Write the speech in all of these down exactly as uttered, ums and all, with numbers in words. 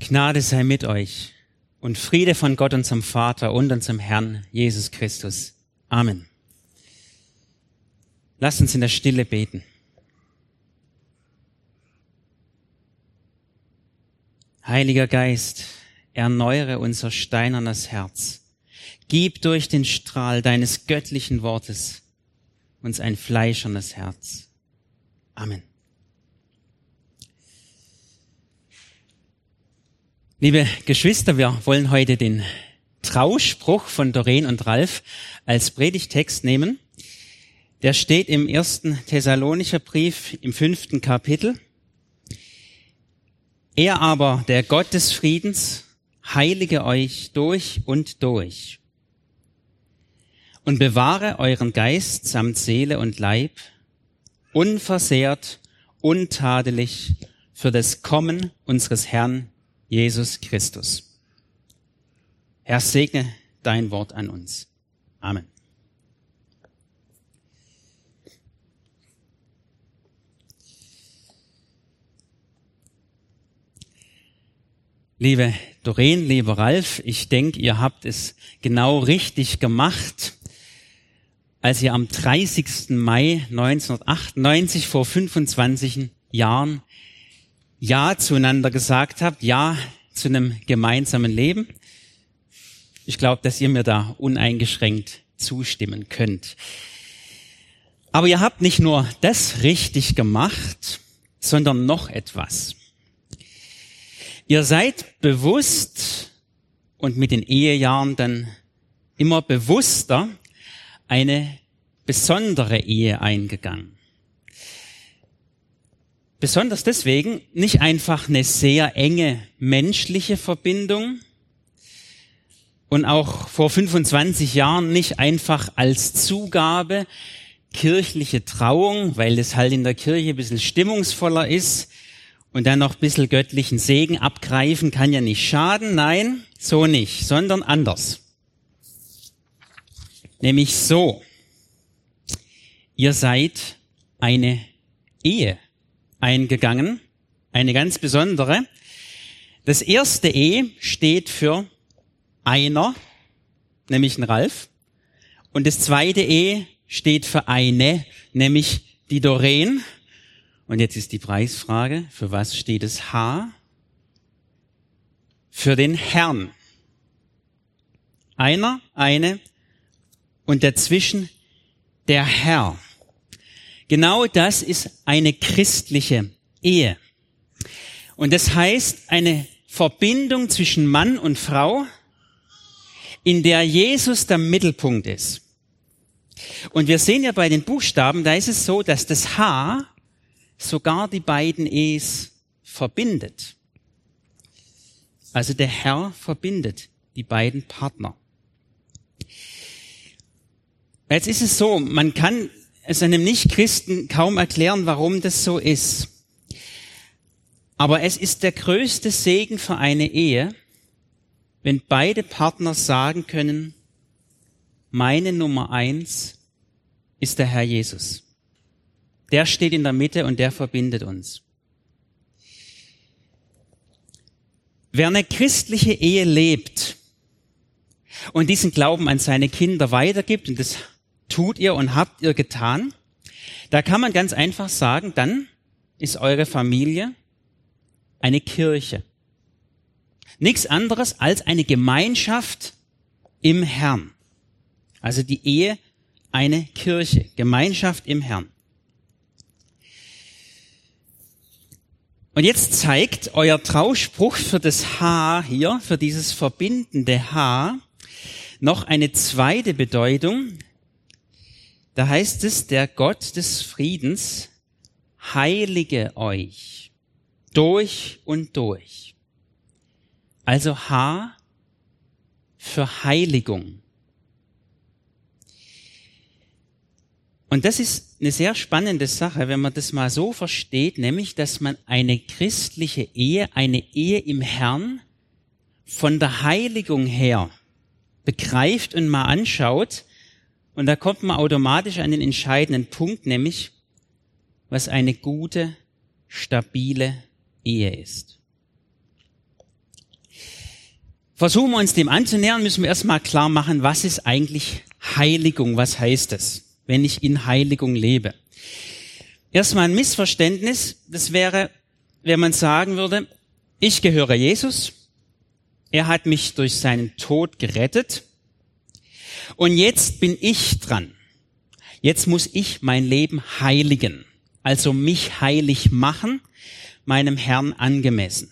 Gnade sei mit euch und Friede von Gott, unserem Vater und unserem Herrn Jesus Christus. Amen. Lasst uns in der Stille beten. Heiliger Geist, erneuere unser steinernes Herz. Gib durch den Strahl deines göttlichen Wortes uns ein fleischernes Herz. Amen. Liebe Geschwister, wir wollen heute den Trauspruch von Doreen und Ralf als Predigtext nehmen. Der steht im ersten Thessalonicher Brief im fünften Kapitel. Er aber, der Gott des Friedens, heilige euch durch und durch und bewahre euren Geist samt Seele und Leib unversehrt, untadelig für das Kommen unseres Herrn Jesus Christus. Herr, segne dein Wort an uns. Amen. Liebe Doreen, lieber Ralf, ich denke, ihr habt es genau richtig gemacht, als ihr am dreißigsten Mai neunzehnhundertachtundneunzig vor fünfundzwanzig Jahren Ja zueinander gesagt habt, Ja zu einem gemeinsamen Leben. Ich glaube, dass ihr mir da uneingeschränkt zustimmen könnt. Aber ihr habt nicht nur das richtig gemacht, sondern noch etwas. Ihr seid bewusst und mit den Ehejahren dann immer bewusster eine besondere Ehe eingegangen. Besonders deswegen nicht einfach eine sehr enge menschliche Verbindung und auch vor fünfundzwanzig Jahren nicht einfach als Zugabe kirchliche Trauung, weil es halt in der Kirche ein bisschen stimmungsvoller ist und dann noch ein bisschen göttlichen Segen abgreifen kann ja nicht schaden. Nein, so nicht, sondern anders. Nämlich so: Ihr seid eine Ehe eingegangen, eine ganz besondere. Das erste E steht für einer, nämlich ein Ralf. Und das zweite E steht für eine, nämlich die Doreen. Und jetzt ist die Preisfrage, für was steht das H? Für den Herrn. Einer, eine und dazwischen der Herr. Genau das ist eine christliche Ehe. Und das heißt eine Verbindung zwischen Mann und Frau, in der Jesus der Mittelpunkt ist. Und wir sehen ja bei den Buchstaben, da ist es so, dass das H sogar die beiden E's verbindet. Also der Herr verbindet die beiden Partner. Jetzt ist es so, man kann es einem Nichtchristen kaum erklären, warum das so ist. Aber es ist der größte Segen für eine Ehe, wenn beide Partner sagen können, meine Nummer eins ist der Herr Jesus. Der steht in der Mitte und der verbindet uns. Wer eine christliche Ehe lebt und diesen Glauben an seine Kinder weitergibt, und das tut ihr und habt ihr getan, da kann man ganz einfach sagen, dann ist eure Familie eine Kirche. Nichts anderes als eine Gemeinschaft im Herrn. Also die Ehe, eine Kirche, Gemeinschaft im Herrn. Und jetzt zeigt euer Trauspruch für das H hier, für dieses verbindende H, noch eine zweite Bedeutung. Da heißt es, der Gott des Friedens heilige euch durch und durch. Also H für Heiligung. Und das ist eine sehr spannende Sache, wenn man das mal so versteht, nämlich, dass man eine christliche Ehe, eine Ehe im Herrn von der Heiligung her begreift und mal anschaut. Und da kommt man automatisch an den entscheidenden Punkt, nämlich, was eine gute, stabile Ehe ist. versuchen wir uns dem anzunähern, müssen wir erstmal klar machen, was ist eigentlich Heiligung? Was heißt es, wenn ich in Heiligung lebe? Erstmal ein Missverständnis, das wäre, wenn man sagen würde, ich gehöre Jesus, er hat mich durch seinen Tod gerettet und jetzt bin ich dran. Jetzt muss ich mein Leben heiligen, also mich heilig machen, meinem Herrn angemessen.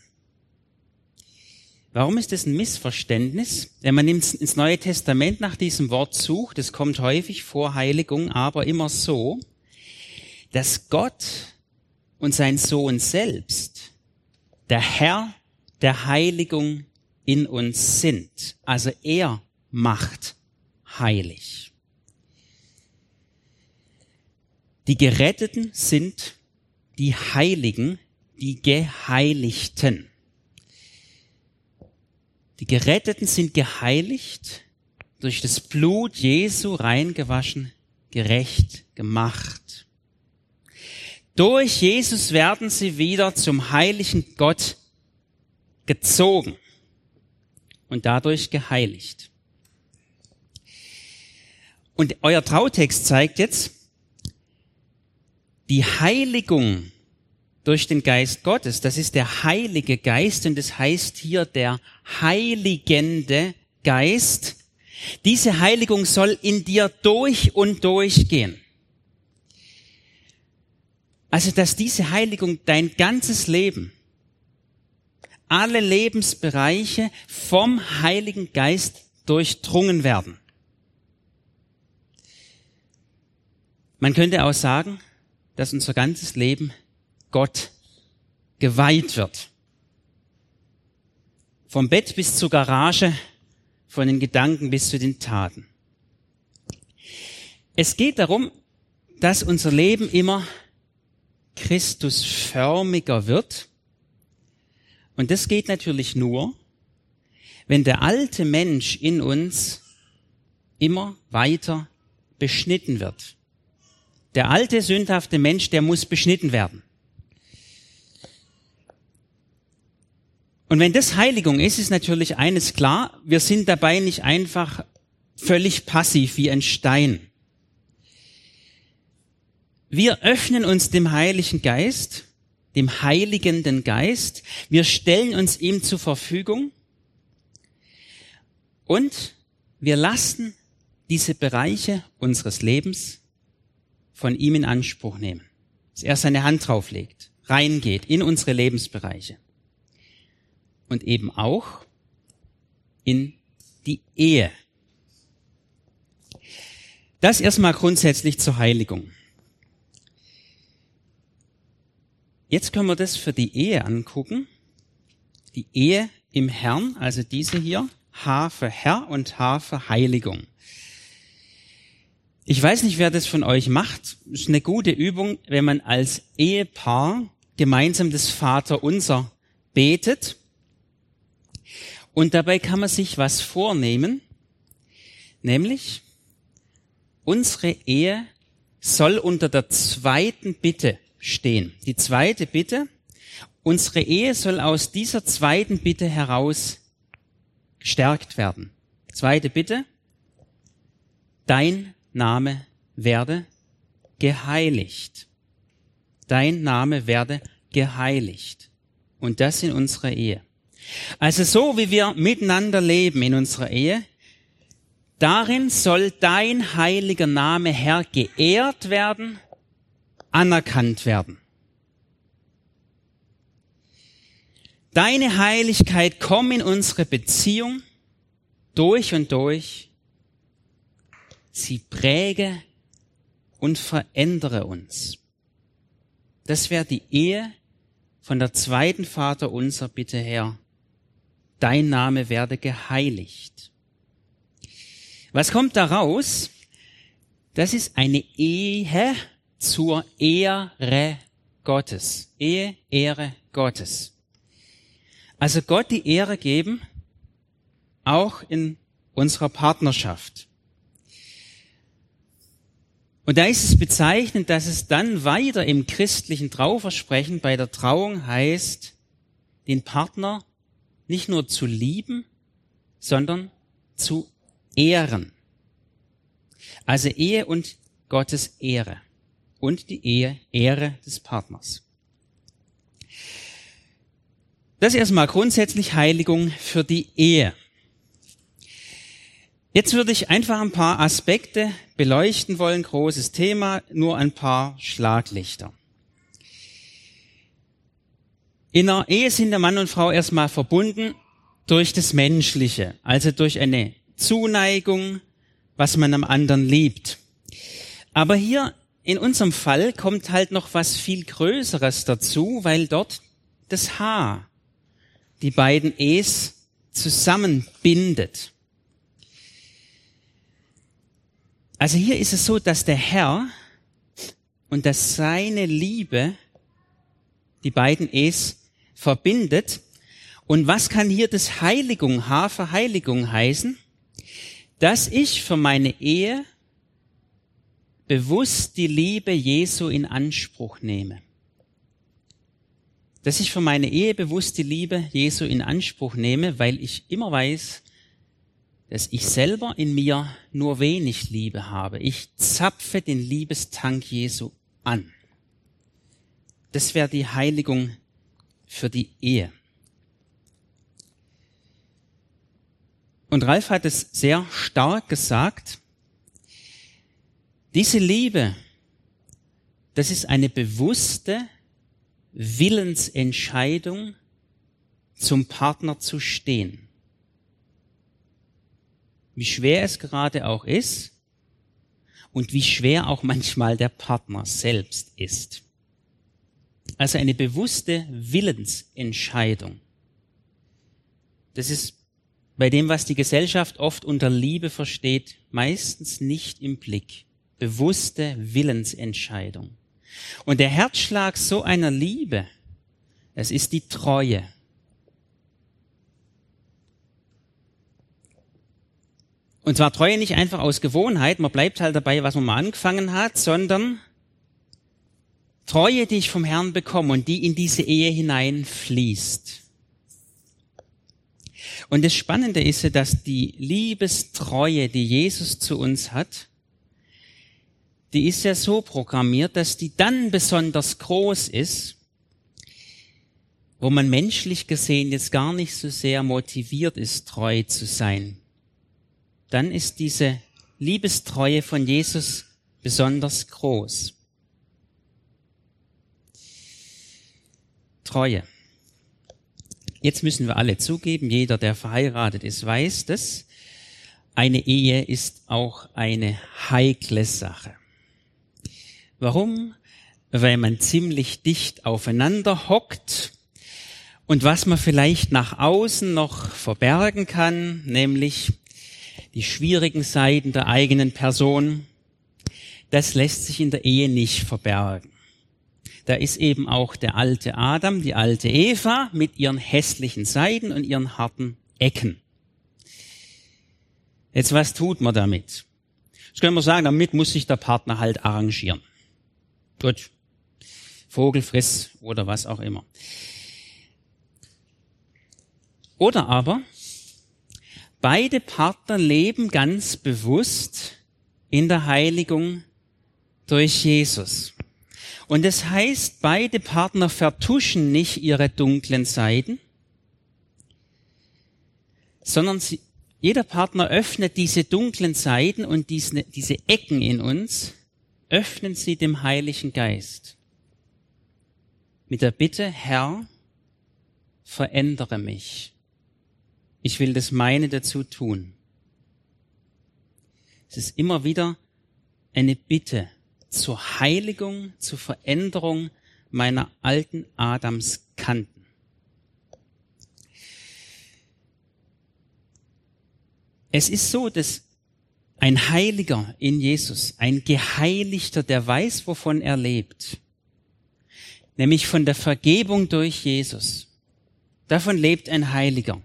Warum ist das ein Missverständnis? Wenn man ins Neue Testament nach diesem Wort sucht, es kommt häufig vor Heiligung, aber immer so, dass Gott und sein Sohn selbst der Herr der Heiligung in uns sind. Also er macht heilig. Die Geretteten sind die Heiligen, die Geheiligten. Die Geretteten sind geheiligt, durch das Blut Jesu reingewaschen, gerecht gemacht. Durch Jesus werden sie wieder zum heiligen Gott gezogen und dadurch geheiligt. Und euer Trautext zeigt jetzt, die Heiligung durch den Geist Gottes, das ist der Heilige Geist und das heißt hier der heiligende Geist. Diese Heiligung soll in dir durch und durch gehen. Also, dass diese Heiligung dein ganzes Leben, alle Lebensbereiche vom Heiligen Geist durchdrungen werden. Man könnte auch sagen, dass unser ganzes Leben Gott geweiht wird. Vom Bett bis zur Garage, von den Gedanken bis zu den Taten. Es geht darum, dass unser Leben immer Christusförmiger wird. Und das geht natürlich nur, wenn der alte Mensch in uns immer weiter beschnitten wird. Der alte, sündhafte Mensch, der muss beschnitten werden. Und wenn das Heiligung ist, ist natürlich eines klar, wir sind dabei nicht einfach völlig passiv wie ein Stein. Wir öffnen uns dem Heiligen Geist, dem heiligenden Geist, wir stellen uns ihm zur Verfügung und wir lassen diese Bereiche unseres Lebens von ihm in Anspruch nehmen. Dass er seine Hand drauflegt, reingeht in unsere Lebensbereiche. Und eben auch in die Ehe. Das erstmal grundsätzlich zur Heiligung. Jetzt können wir das für die Ehe angucken. Die Ehe im Herrn, also diese hier, H für Herr und H für Heiligung. Ich weiß nicht, wer das von euch macht. Das ist eine gute Übung, wenn man als Ehepaar gemeinsam das Vaterunser betet. Und dabei kann man sich was vornehmen, nämlich unsere Ehe soll unter der zweiten Bitte stehen. Die zweite Bitte, unsere Ehe soll aus dieser zweiten Bitte heraus gestärkt werden. Zweite Bitte, dein Name werde geheiligt. Dein Name werde geheiligt. Und das in unserer Ehe. Also so wie wir miteinander leben in unserer Ehe, darin soll dein heiliger Name, Herr, geehrt werden, anerkannt werden. Deine Heiligkeit komm in unsere Beziehung durch und durch. Sie präge und verändere uns. Das wäre die Ehe von der zweiten Vaterunser Bitte her. Dein Name werde geheiligt. Was kommt daraus? Das ist eine Ehe zur Ehre Gottes. Ehe, Ehre Gottes. Also Gott die Ehre geben, auch in unserer Partnerschaft. Und da ist es bezeichnend, dass es dann weiter im christlichen Trauversprechen bei der Trauung heißt, den Partner nicht nur zu lieben, sondern zu ehren. Also Ehe und Gottes Ehre und die Ehe, Ehre des Partners. Das ist erstmal grundsätzlich Heiligung für die Ehe. Jetzt würde ich einfach ein paar Aspekte beleuchten wollen, großes Thema, nur ein paar Schlaglichter. In einer Ehe sind der Mann und Frau erstmal verbunden durch das Menschliche, also durch eine Zuneigung, was man am anderen liebt. Aber hier in unserem Fall kommt halt noch was viel Größeres dazu, weil dort das Haar die beiden Ehs zusammenbindet. Also hier ist es so, dass der Herr und dass seine Liebe die beiden Ehs verbindet. Und was kann hier das Heiligung, H für Heiligung heißen? Dass ich für meine Ehe bewusst die Liebe Jesu in Anspruch nehme. Dass ich für meine Ehe bewusst die Liebe Jesu in Anspruch nehme, weil ich immer weiß, dass ich selber in mir nur wenig Liebe habe. Ich zapfe den Liebestank Jesu an. Das wäre die Heiligung für die Ehe. Und Ralf hat es sehr stark gesagt. Diese Liebe, das ist eine bewusste Willensentscheidung, zum Partner zu stehen. Wie schwer es gerade auch ist und wie schwer auch manchmal der Partner selbst ist. Also eine bewusste Willensentscheidung. Das ist bei dem, was die Gesellschaft oft unter Liebe versteht, meistens nicht im Blick. Bewusste Willensentscheidung. Und der Herzschlag so einer Liebe, es ist die Treue. Und zwar Treue nicht einfach aus Gewohnheit, man bleibt halt dabei, was man mal angefangen hat, sondern Treue, die ich vom Herrn bekomme und die in diese Ehe hineinfließt. Und das Spannende ist ja, dass die Liebestreue, die Jesus zu uns hat, die ist ja so programmiert, dass die dann besonders groß ist, wo man menschlich gesehen jetzt gar nicht so sehr motiviert ist, treu zu sein. Dann ist diese Liebestreue von Jesus besonders groß. Treue. Jetzt müssen wir alle zugeben, jeder, der verheiratet ist, weiß das. Eine Ehe ist auch eine heikle Sache. Warum? Weil man ziemlich dicht aufeinander hockt und was man vielleicht nach außen noch verbergen kann, nämlich die schwierigen Seiten der eigenen Person, das lässt sich in der Ehe nicht verbergen. Da ist eben auch der alte Adam, die alte Eva mit ihren hässlichen Seiten und ihren harten Ecken. Jetzt, was tut man damit? Das können wir sagen, damit muss sich der Partner halt arrangieren. Gut, Vogelfriss oder was auch immer. Oder aber, beide Partner leben ganz bewusst in der Heiligung durch Jesus. Und das heißt, beide Partner vertuschen nicht ihre dunklen Seiten, sondern sie, jeder Partner öffnet diese dunklen Seiten und diese, diese Ecken in uns, öffnen sie dem Heiligen Geist. Mit der Bitte, Herr, verändere mich. Ich will das meine dazu tun. Es ist immer wieder eine Bitte zur Heiligung, zur Veränderung meiner alten Adamskanten. Es ist so, dass ein Heiliger in Jesus, ein Geheiligter, der weiß, wovon er lebt, nämlich von der Vergebung durch Jesus. Davon lebt ein Heiliger.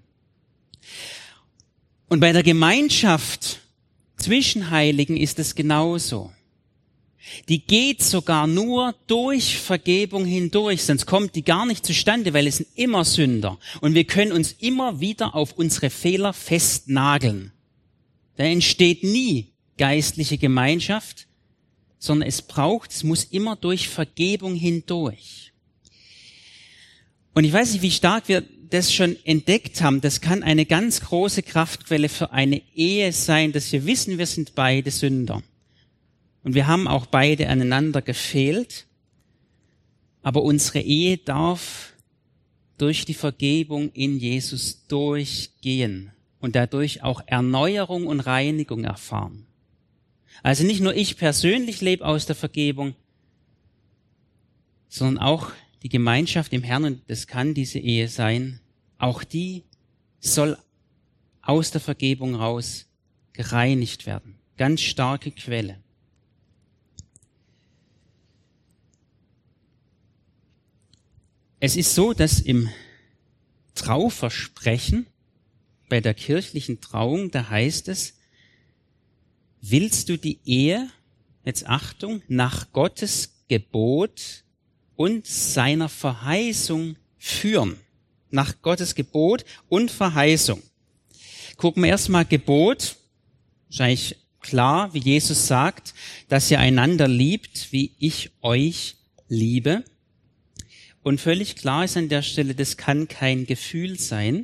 Und bei der Gemeinschaft zwischen Heiligen ist es genauso. Die geht sogar nur durch Vergebung hindurch, sonst kommt die gar nicht zustande, weil es sind immer Sünder. Und wir können uns immer wieder auf unsere Fehler festnageln. Da entsteht nie geistliche Gemeinschaft, sondern es braucht, es muss immer durch Vergebung hindurch. Und ich weiß nicht, wie stark wir das schon entdeckt haben. Das kann eine ganz große Kraftquelle für eine Ehe sein, dass wir wissen, wir sind beide Sünder. Und wir haben auch beide aneinander gefehlt. Aber unsere Ehe darf durch die Vergebung in Jesus durchgehen und dadurch auch Erneuerung und Reinigung erfahren. Also nicht nur ich persönlich lebe aus der Vergebung, sondern auch die Gemeinschaft im Herrn, und das kann diese Ehe sein, auch die soll aus der Vergebung raus gereinigt werden. Ganz starke Quelle. Es ist so, dass im Trauversprechen, bei der kirchlichen Trauung, da heißt es, willst du die Ehe, jetzt Achtung, nach Gottes Gebot und seiner Verheißung führen? Nach Gottes Gebot und Verheißung. Gucken wir erstmal Gebot. Wahrscheinlich klar, wie Jesus sagt, dass ihr einander liebt, wie ich euch liebe. Und völlig klar ist an der Stelle, das kann kein Gefühl sein.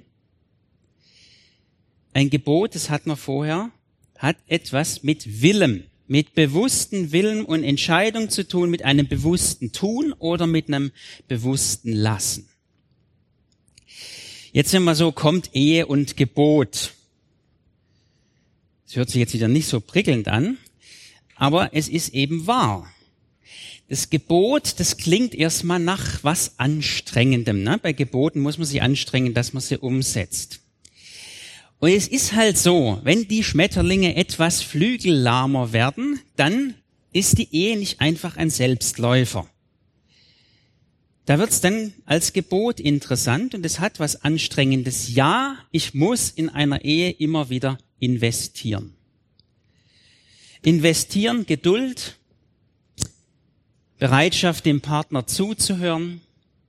Ein Gebot, das hatten wir vorher, hat etwas mit Willen, mit bewussten Willen und Entscheidung zu tun, mit einem bewussten Tun oder mit einem bewussten Lassen. Jetzt, wenn man so kommt, Ehe und Gebot. Das hört sich jetzt wieder nicht so prickelnd an, aber es ist eben wahr. Das Gebot, das klingt erstmal nach was Anstrengendem. Ne? Bei Geboten muss man sich anstrengen, dass man sie umsetzt. Und es ist halt so, wenn die Schmetterlinge etwas flügellahmer werden, dann ist die Ehe nicht einfach ein Selbstläufer. Da wird's dann als Gebot interessant und es hat was Anstrengendes. Ja, ich muss in einer Ehe immer wieder investieren. Investieren, Geduld, Bereitschaft, dem Partner zuzuhören,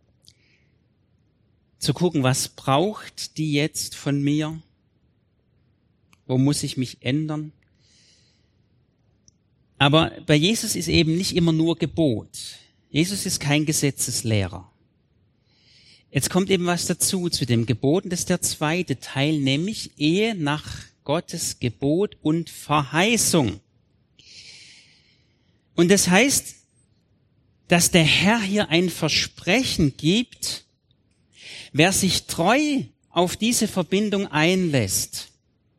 zu gucken, was braucht die jetzt von mir? Wo muss ich mich ändern? Aber bei Jesus ist eben nicht immer nur Gebot. Jesus ist kein Gesetzeslehrer. Jetzt kommt eben was dazu zu dem Gebot, und das ist der zweite Teil, nämlich Ehe nach Gottes Gebot und Verheißung. Und das heißt, dass der Herr hier ein Versprechen gibt, wer sich treu auf diese Verbindung einlässt,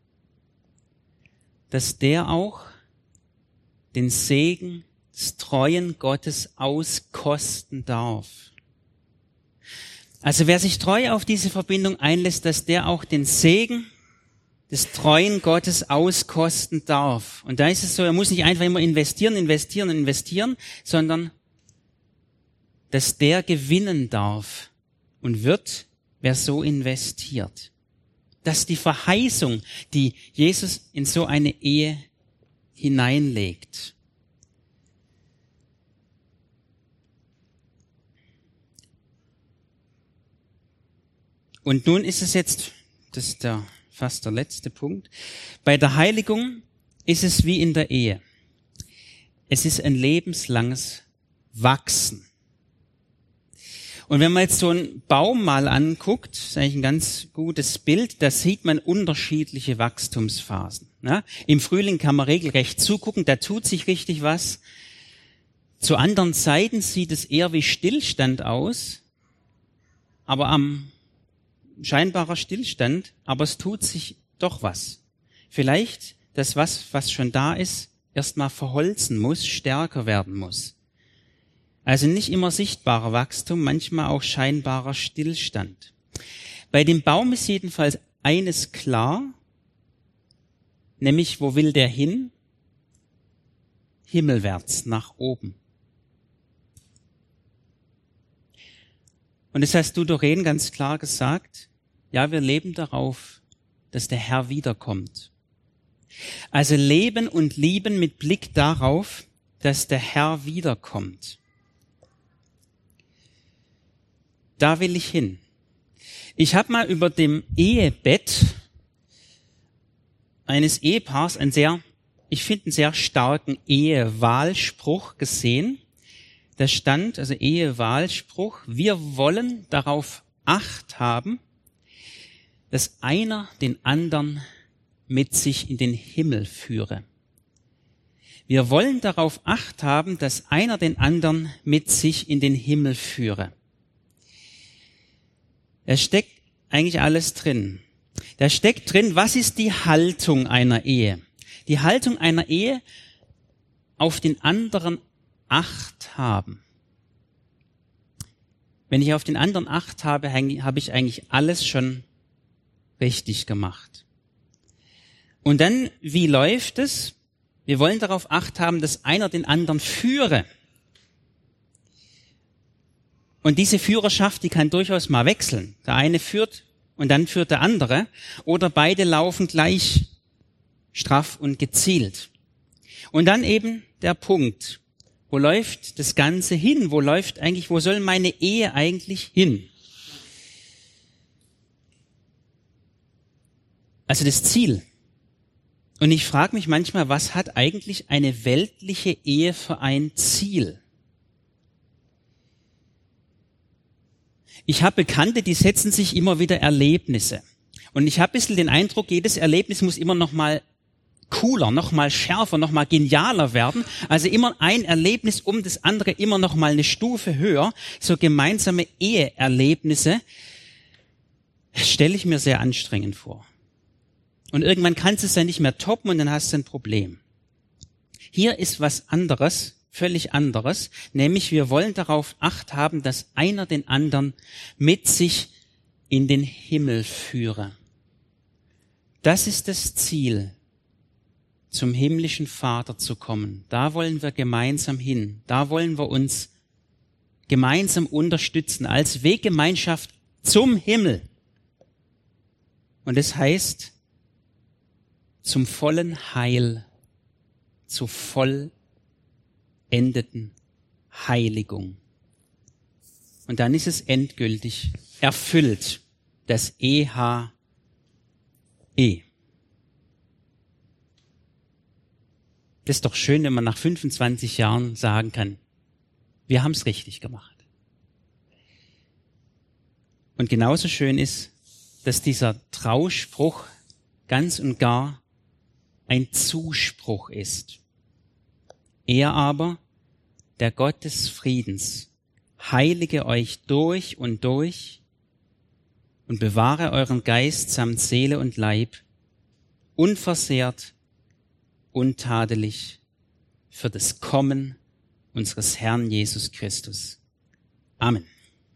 dass der auch den Segen des treuen Gottes auskosten darf. Also wer sich treu auf diese Verbindung einlässt, dass der auch den Segen des treuen Gottes auskosten darf. Und da ist es so, er muss nicht einfach immer investieren, investieren, investieren, sondern dass der gewinnen darf und wird, wer so investiert. Dass die Verheißung, die Jesus in so eine Ehe hineinlegt. Und nun ist es jetzt, das ist der, fast der letzte Punkt, bei der Heiligung ist es wie in der Ehe. Es ist ein lebenslanges Wachsen. Und wenn man jetzt so einen Baum mal anguckt, ist eigentlich ein ganz gutes Bild, da sieht man unterschiedliche Wachstumsphasen. Ja? Im Frühling kann man regelrecht zugucken, da tut sich richtig was. Zu anderen Zeiten sieht es eher wie Stillstand aus, aber am scheinbarer Stillstand, aber es tut sich doch was. Vielleicht das was, was schon da ist, erstmal verholzen muss, stärker werden muss. Also nicht immer sichtbarer Wachstum, manchmal auch scheinbarer Stillstand. Bei dem Baum ist jedenfalls eines klar, nämlich wo will der hin? Himmelwärts, nach oben. Und das hast du, Doreen, ganz klar gesagt. Ja, wir leben darauf, dass der Herr wiederkommt. Also leben und lieben mit Blick darauf, dass der Herr wiederkommt. Da will ich hin. Ich habe mal über dem Ehebett eines Ehepaars einen sehr, ich finde, einen sehr starken Ehewahlspruch gesehen. Da stand, also Ehewahlspruch, wir wollen darauf Acht haben, dass einer den anderen mit sich in den Himmel führe. Wir wollen darauf Acht haben, dass einer den anderen mit sich in den Himmel führe. Da steckt eigentlich alles drin. Da steckt drin, was ist die Haltung einer Ehe? Die Haltung einer Ehe, auf den anderen Acht haben. Wenn ich auf den anderen Acht habe, habe ich eigentlich alles schon richtig gemacht. Und dann, wie läuft es? Wir wollen darauf Acht haben, dass einer den anderen führe. Und diese Führerschaft, die kann durchaus mal wechseln. Der eine führt und dann führt der andere. Oder beide laufen gleich straff und gezielt. Und dann eben der Punkt. Wo läuft das Ganze hin? Wo läuft eigentlich, wo soll meine Ehe eigentlich hin? Also das Ziel. Und ich frage mich manchmal, was hat eigentlich eine weltliche Ehe für ein Ziel? Ich habe Bekannte, die setzen sich immer wieder Erlebnisse. Und ich habe ein bisschen den Eindruck, jedes Erlebnis muss immer noch mal cooler, noch mal schärfer, noch mal genialer werden. Also immer ein Erlebnis um das andere, immer noch mal eine Stufe höher. So gemeinsame Eheerlebnisse stelle ich mir sehr anstrengend vor. Und irgendwann kannst du es ja nicht mehr toppen und dann hast du ein Problem. Hier ist was anderes, völlig anderes, nämlich wir wollen darauf Acht haben, dass einer den anderen mit sich in den Himmel führe. Das ist das Ziel, zum himmlischen Vater zu kommen. Da wollen wir gemeinsam hin. Da wollen wir uns gemeinsam unterstützen als Weggemeinschaft zum Himmel. Und das heißt, zum vollen Heil, zur vollendeten Heiligung. Und dann ist es endgültig erfüllt, das E H E. Das ist doch schön, wenn man nach fünfundzwanzig Jahren sagen kann, wir haben es richtig gemacht. Und genauso schön ist, dass dieser Trauspruch ganz und gar ein Zuspruch ist. Er aber, der Gott des Friedens, heilige euch durch und durch und bewahre euren Geist samt Seele und Leib unversehrt, untadelig für das Kommen unseres Herrn Jesus Christus. Amen.